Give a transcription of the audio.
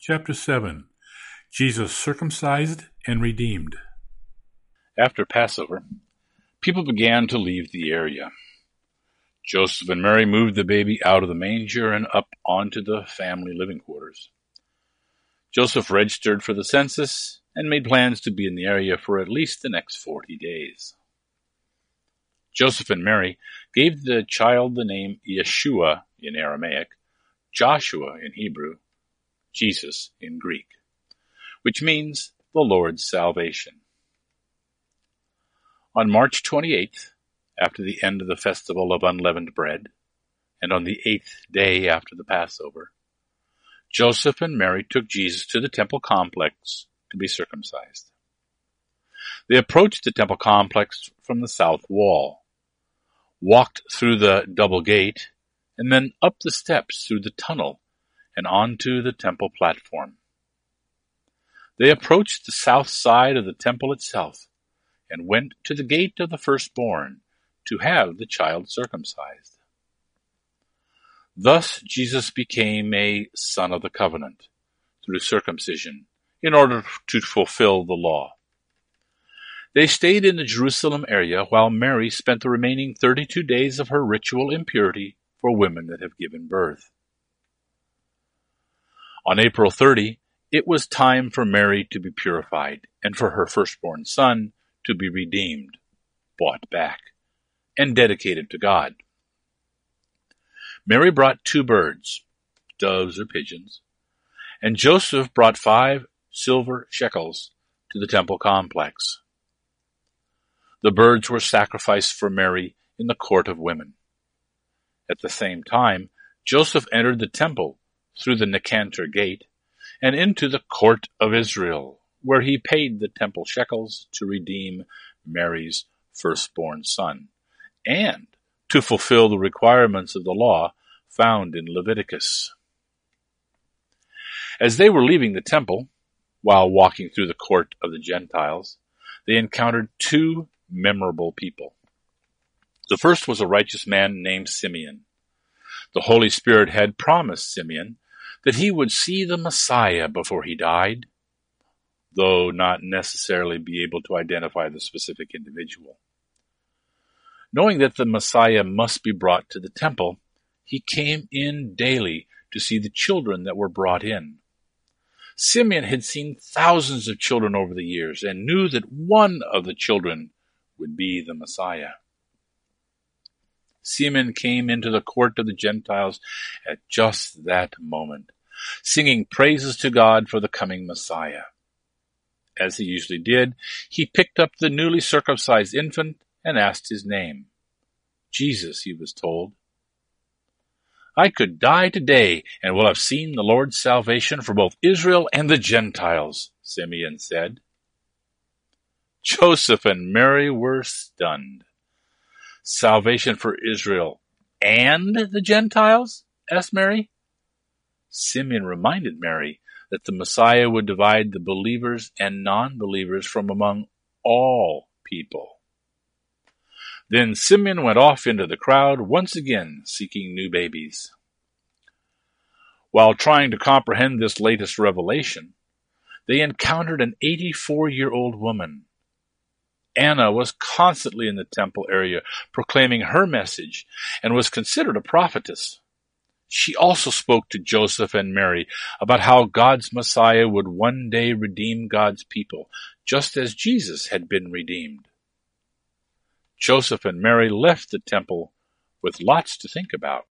Chapter 7. Jesus circumcised and redeemed. After Passover, people began to leave the area. Joseph and Mary moved the baby out of the manger and up onto the family living quarters. Joseph registered for the census and made plans to be in the area for at least the next 40 days. Joseph and Mary gave the child the name Yeshua in Aramaic, Joshua in Hebrew, Jesus in Greek, which means the Lord's salvation. On March 28th, after the end of the festival of unleavened bread, and on the 8th day after the Passover, Joseph and Mary took Jesus to the temple complex to be circumcised. They approached the temple complex from the south wall, walked through the double gate, and then up the steps through the tunnel and onto the temple platform. They approached the south side of the temple itself and went to the gate of the firstborn to have the child circumcised. Thus Jesus became a son of the covenant through circumcision in order to fulfill the law. They stayed in the Jerusalem area while Mary spent the remaining 32 days of her ritual impurity for women that have given birth. On April 30, it was time for Mary to be purified and for her firstborn son to be redeemed, bought back, and dedicated to God. Mary brought 2 birds, doves or pigeons, and Joseph brought 5 silver shekels to the temple complex. The birds were sacrificed for Mary in the court of women. At the same time, Joseph entered the temple through the Nicanor gate and into the court of Israel, where he paid the temple shekels to redeem Mary's firstborn son, and to fulfill the requirements of the law found in Leviticus. As they were leaving the temple, while walking through the court of the Gentiles, they encountered 2 memorable people. The first was a righteous man named Simeon. The Holy Spirit had promised Simeon that he would see the Messiah before he died, though not necessarily be able to identify the specific individual. Knowing that the Messiah must be brought to the temple, he came in daily to see the children that were brought in. Simeon had seen thousands of children over the years and knew that one of the children would be the Messiah. Simeon came into the court of the Gentiles at just that moment, singing praises to God for the coming Messiah. As he usually did, he picked up the newly circumcised infant and asked his name. Jesus, he was told. I could die today and will have seen the Lord's salvation for both Israel and the Gentiles, Simeon said. Joseph and Mary were stunned. Salvation for Israel and the Gentiles? Asked Mary. Simeon reminded Mary that the Messiah would divide the believers and non-believers from among all people. Then Simeon went off into the crowd, once again seeking new babies. While trying to comprehend this latest revelation, they encountered an 84-year-old woman. Anna was constantly in the temple area proclaiming her message and was considered a prophetess. She also spoke to Joseph and Mary about how God's Messiah would one day redeem God's people, just as Jesus had been redeemed. Joseph and Mary left the temple with lots to think about.